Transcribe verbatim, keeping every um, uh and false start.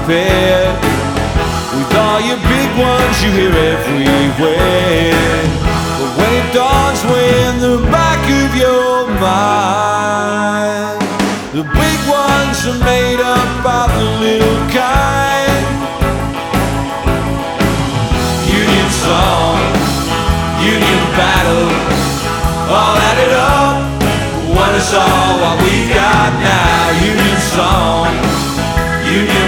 prepared with all your big ones you hear everywhere. But when it dawns way in the back of your mind, the big ones are made up by the little kind. Union song, union battle, all added up, one is all what we got now. Union song, union